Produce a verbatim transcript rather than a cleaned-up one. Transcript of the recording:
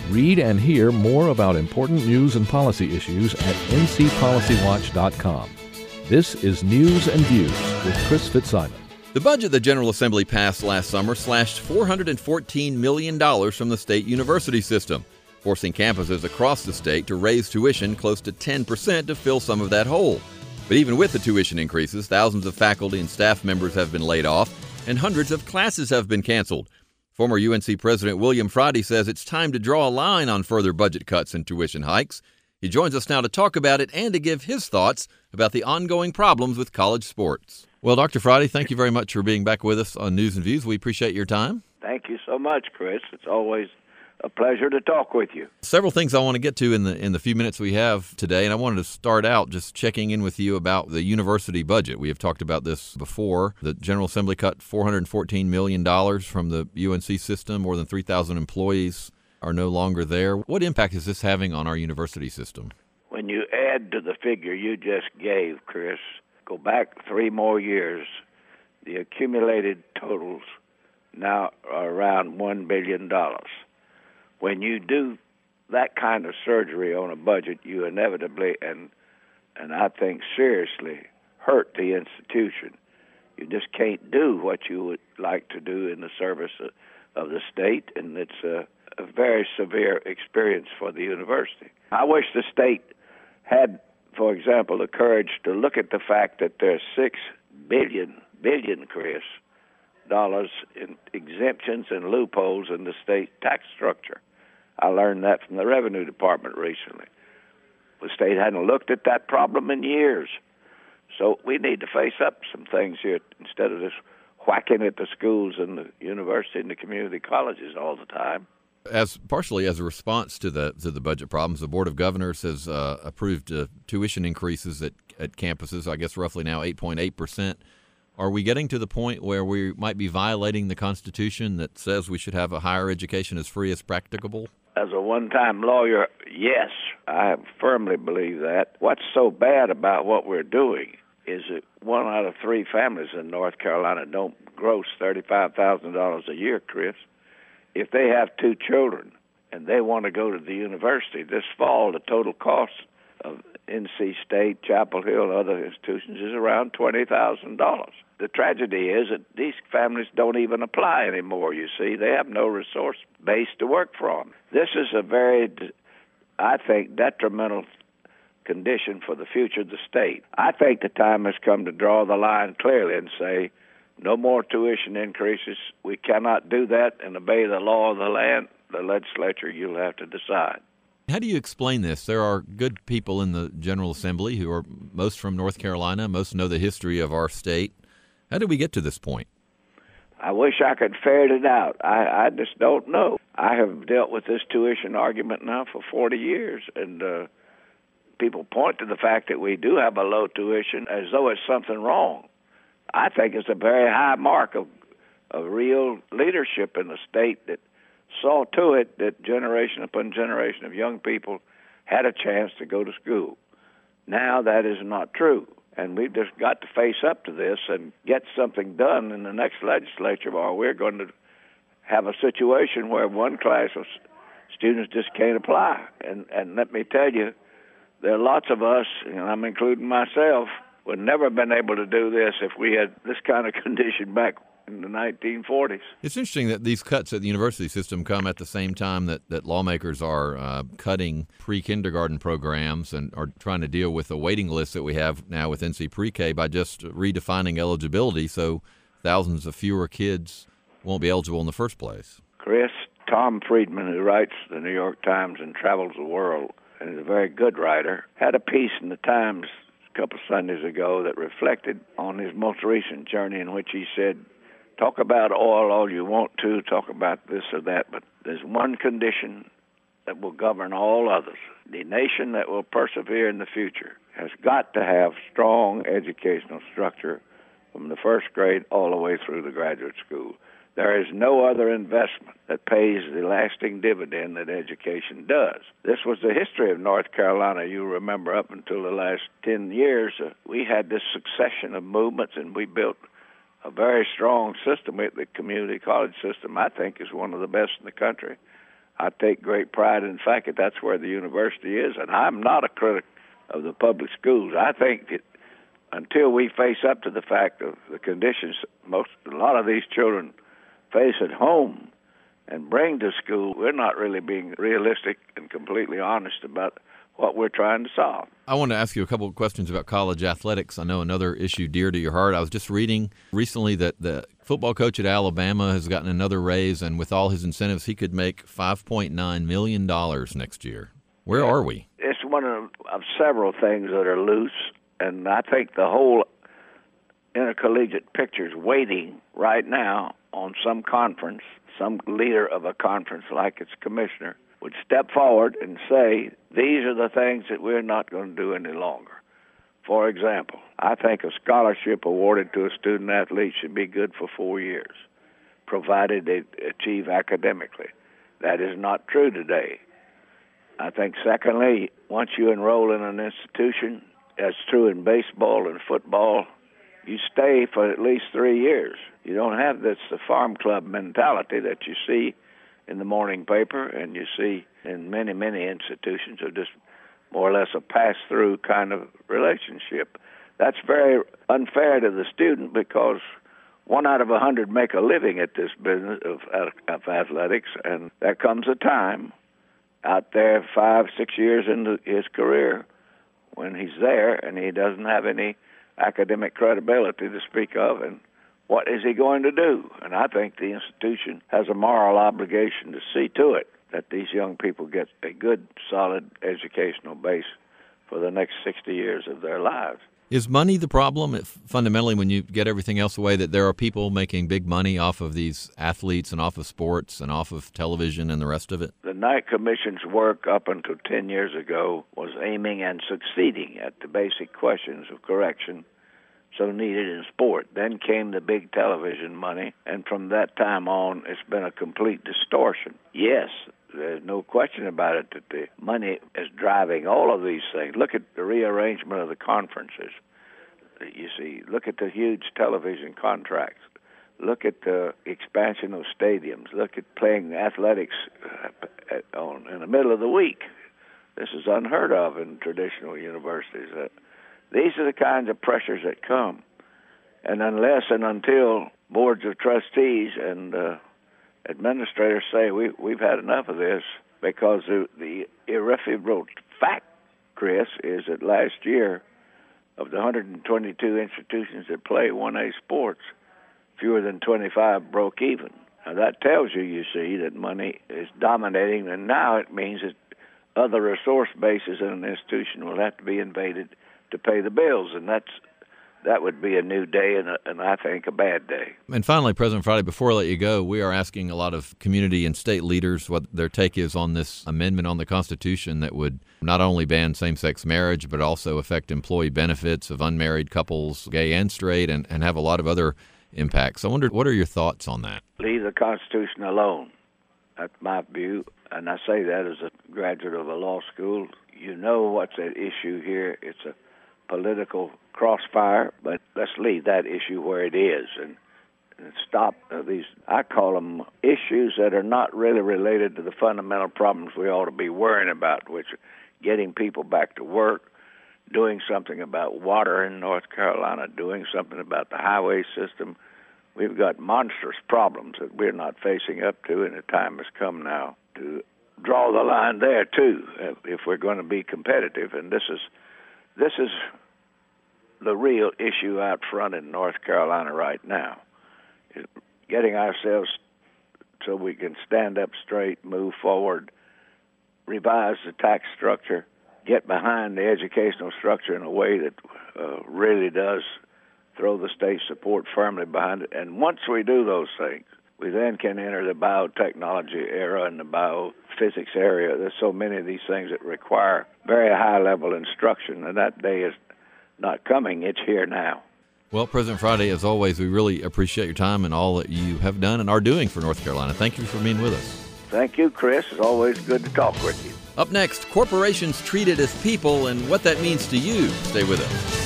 Read and hear more about important news and policy issues at n c policy watch dot com. This is News and Views with Chris Fitzsimon. The budget the General Assembly passed last summer slashed four hundred fourteen million dollars from the state university system, forcing campuses across the state to raise tuition close to ten percent to fill some of that hole. But even with the tuition increases, thousands of faculty and staff members have been laid off, and hundreds of classes have been canceled. Former U N C President William Friday says it's time to draw a line on further budget cuts and tuition hikes. He joins us now to talk about it and to give his thoughts about the ongoing problems with college sports. Well, Doctor Friday, thank you very much for being back with us on News and Views. We appreciate your time. Thank you so much, Chris. It's always a pleasure to talk with you. Several things I want to get to in the in the few minutes we have today, and I wanted to start out just checking in with you about the university budget. We have talked about this before. The General Assembly cut four hundred fourteen million dollars from the U N C system. More than three thousand employees are no longer there. What impact is this having on our university system? When you add to the figure you just gave, Chris, go back three more years, the accumulated totals now are around one billion dollars. When you do that kind of surgery on a budget, you inevitably and and I think seriously hurt the institution. You just can't do what you would like to do in the service of, of the state, and it's a, a very severe experience for the university. I wish the state had, for example, the courage to look at the fact that there's six billion, billion, Chris, dollars in exemptions and loopholes in the state tax structure. I learned that from the Revenue Department recently. The state hadn't looked at that problem in years. So we need to face up some things here instead of just whacking at the schools and the university and the community colleges all the time. As partially as a response to the to the budget problems, the Board of Governors has uh, approved uh, tuition increases at, at campuses, I guess roughly now eight point eight percent. Are we getting to the point where we might be violating the Constitution that says we should have a higher education as free as practicable? As a one-time lawyer, yes, I firmly believe that. What's so bad about what we're doing is that one out of three families in North Carolina don't gross thirty-five thousand dollars a year, Chris. If they have two children and they want to go to the university this fall, the total cost of N C State, Chapel Hill, and other institutions is around twenty thousand dollars. The tragedy is that these families don't even apply anymore, you see. They have no resource base to work from. This is a very, I think, detrimental condition for the future of the state. I think the time has come to draw the line clearly and say, no more tuition increases. We cannot do that and obey the law of the land. The legislature, you'll have to decide. How do you explain this? There are good people in the General Assembly who are most from North Carolina, most know the history of our state. How did we get to this point? I wish I could ferret it out. I, I just don't know. I have dealt with this tuition argument now for forty years, and uh, people point to the fact that we do have a low tuition as though it's something wrong. I think it's a very high mark of, of real leadership in the state that saw to it that generation upon generation of young people had a chance to go to school. Now that is not true, and we've just got to face up to this and get something done in the next legislature, or we're going to have a situation where one class of students just can't apply. And, and let me tell you, there are lots of us, and I'm including myself, would never have been able to do this if we had this kind of condition back in the nineteen forties. It's interesting that these cuts at the university system come at the same time that, that lawmakers are uh, cutting pre-kindergarten programs and are trying to deal with the waiting list that we have now with N C Pre-K by just redefining eligibility so thousands of fewer kids won't be eligible in the first place. Chris, Tom Friedman, who writes the New York Times and travels the world and is a very good writer, had a piece in the Times a couple Sundays ago that reflected on his most recent journey, in which he said, talk about oil all you want to, talk about this or that, but there's one condition that will govern all others. The nation that will persevere in the future has got to have strong educational structure from the first grade all the way through the graduate school. There is no other investment that pays the lasting dividend that education does. This was the history of North Carolina. You remember up until the last ten years, uh, we had this succession of movements, and we built a very strong system. The community college system, I think, is one of the best in the country. I take great pride in the fact that that's where the university is, and I'm not a critic of the public schools. I think that until we face up to the fact of the conditions most a lot of these children face at home and bring to school, we're not really being realistic and completely honest about what we're trying to solve. I want to ask you a couple of questions about college athletics. I know another issue dear to your heart. I was just reading recently that the football coach at Alabama has gotten another raise, and with all his incentives, he could make five point nine million dollars next year. Where are we? It's one of, of several things that are loose, and I think the whole intercollegiate picture is waiting right now on some conference, some leader of a conference like its commissioner would step forward and say, these are the things that we're not going to do any longer. For example, I think a scholarship awarded to a student athlete should be good for four years, provided they achieve academically. That is not true today. I think, secondly, once you enroll in an institution, that's true in baseball and football, you stay for at least three years. You don't have this the farm club mentality that you see in the morning paper and you see in many, many institutions are just more or less a pass-through kind of relationship. That's very unfair to the student because one out of a hundred make a living at this business of, of athletics, and there comes a time out there five, six years into his career when he's there and he doesn't have any academic credibility to speak of, and what is he going to do? And I think the institution has a moral obligation to see to it that these young people get a good, solid educational base for the next sixty years of their lives. Is money the problem? If fundamentally, when you get everything else away, that there are people making big money off of these athletes and off of sports and off of television and the rest of it? The Knight Commission's work up until ten years ago was aiming and succeeding at the basic questions of correction so needed in sport. Then came the big television money, and from that time on, it's been a complete distortion. Yes, there's no question about it that the money is driving all of these things. Look at the rearrangement of the conferences. You see, look at the huge television contracts. Look at the expansion of stadiums. Look at playing athletics on, in the middle of the week. This is unheard of in traditional universities. Uh, these are the kinds of pressures that come. And unless and until boards of trustees and uh, administrators say we, we've had enough of this, because the, the irrefutable fact, Chris, is that last year of the one hundred twenty-two institutions that play one A sports, fewer than twenty-five broke even. Now that tells you, you see, that money is dominating, and now it means that other resource bases in an institution will have to be invaded to pay the bills, and that's that would be a new day and, a, and I think a bad day. And finally, President Friday, before I let you go, we are asking a lot of community and state leaders what their take is on this amendment on the Constitution that would not only ban same-sex marriage, but also affect employee benefits of unmarried couples, gay and straight, and, and have a lot of other impacts. I wondered, what are your thoughts on that? Leave the Constitution alone. That's my view, and I say that as a graduate of a law school. You know what's at issue here. It's a political crossfire, but let's leave that issue where it is and, and stop uh, these, I call them issues that are not really related to the fundamental problems we ought to be worrying about, which are getting people back to work, doing something about water in North Carolina, doing something about the highway system. We've got monstrous problems that we're not facing up to, and the time has come now to draw the line there, too, if we're going to be competitive. And this is this is the real issue out front in North Carolina right now, is getting ourselves so we can stand up straight, move forward, revise the tax structure, get behind the educational structure in a way that uh, really does throw the state support firmly behind it. And once we do those things, we then can enter the biotechnology era and the biophysics area. There's so many of these things that require very high-level instruction, and that day is not coming. It's here now. Well, President Friday, as always, we really appreciate your time and all that you have done and are doing for North Carolina. Thank you for being with us. Thank you, Chris. It's always good to talk with you. Up next, corporations treated as people and what that means to you. Stay with us.